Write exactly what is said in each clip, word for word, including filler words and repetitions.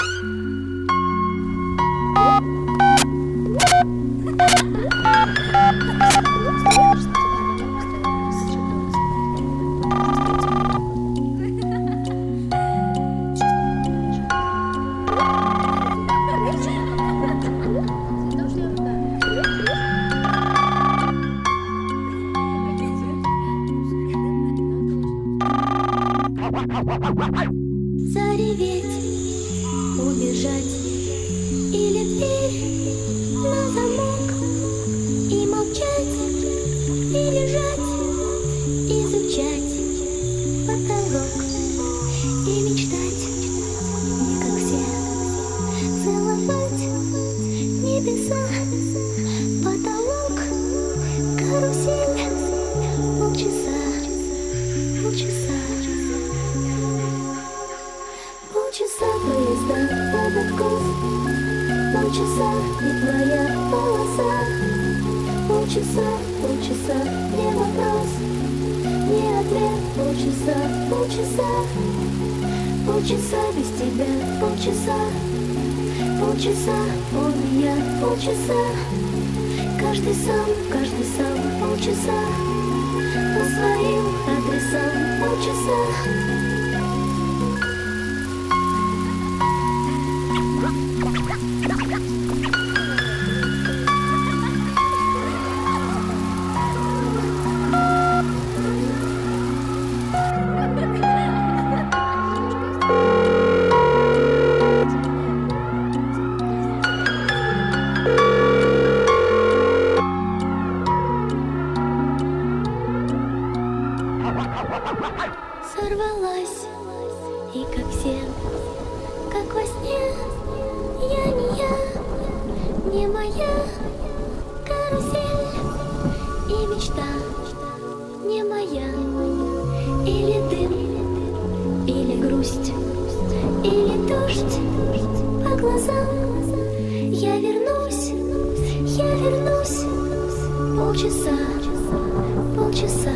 Зареветь, убежать или дверь на замок и молчать, и лежать, изучать потолок и мечтать, не как все, целовать небеса, потолок, карусель, полчаса, полчаса. Полчаса поезда под откос, полчаса не твоя полоса. Полчаса, полчаса, не вопрос, не ответ. Полчаса, полчаса, полчаса без тебя. Полчаса, полчаса, он и я. Полчаса, каждый сам, каждый сам. Полчаса, по своим адресам. Полчаса. Сорвалась, и как все, как во сне, я не я, не моя карусель, и мечта не моя, или дым, или грусть, или дождь по глазам. Я вернусь, я вернусь, полчаса, полчаса.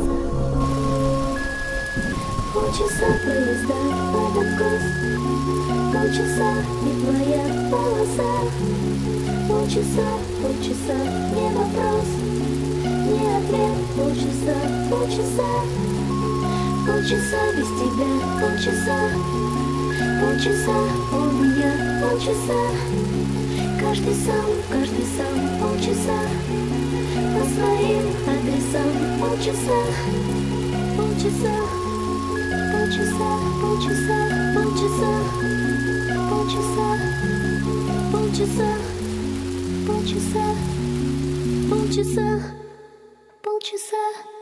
Полчаса поезда под откос, полчаса не твоя полоса. Полчаса, полчаса, не вопрос, не ответ. Полчаса, полчаса, полчаса без тебя. Полчаса, полчаса, он и я. Полчаса, каждый сам, каждый сам. Полчаса, по своим адресам. Полчаса, полчаса. Полчаса, полчаса, полчаса, полчаса, полчаса, полчаса, полчаса, полчаса.